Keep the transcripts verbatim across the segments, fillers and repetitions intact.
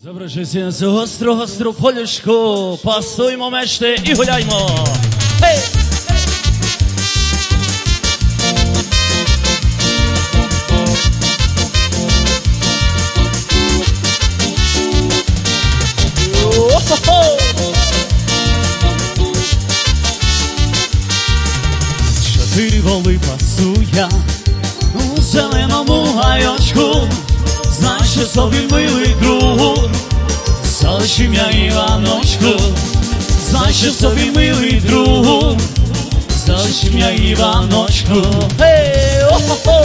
Заброжися з гостро, гостро полюшку, пасуймо мечти і гуляймо. Гей! Чотири воли пасуя у зеленому гайочку. Знай, що собі милий друг, залиш ім'я Іваночку. Знай, що собі милий друг, залиш ім'я Іваночку. Гей, о-хо-хо!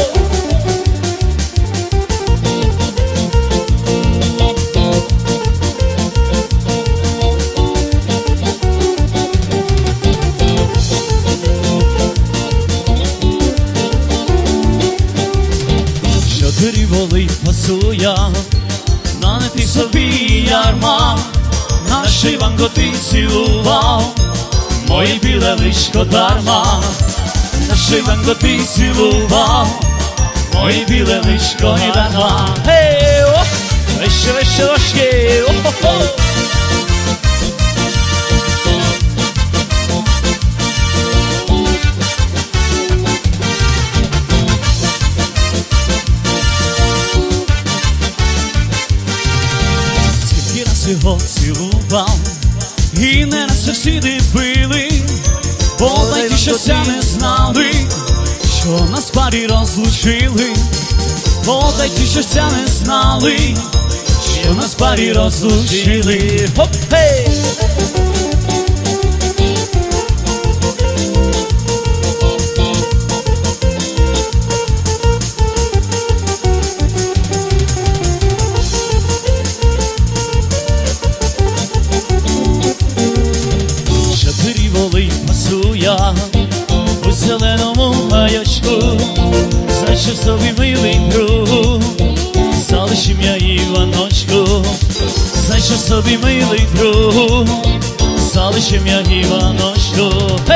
Чотири воли пасуя, нанети собі ярма, наш Іванко ти цілував, моє біле личко дарма. Наш Іванко ти цілував, моє біле личко не дарма. Гей, о, вище, вище, ложки, о-хо-хо! Його цілував, і не на сусіди били, бодай ті, що ся не знали, що нас парі розлучили. Бодай ті, що ся не знали, що нас парі розлучили. Хоп-хей! Пасуя у зеленому гайочку, знай, що собі милий друг, залиш ім'я Іваночку. Знай, що собі милий друг, залиш ім'я Іваночку.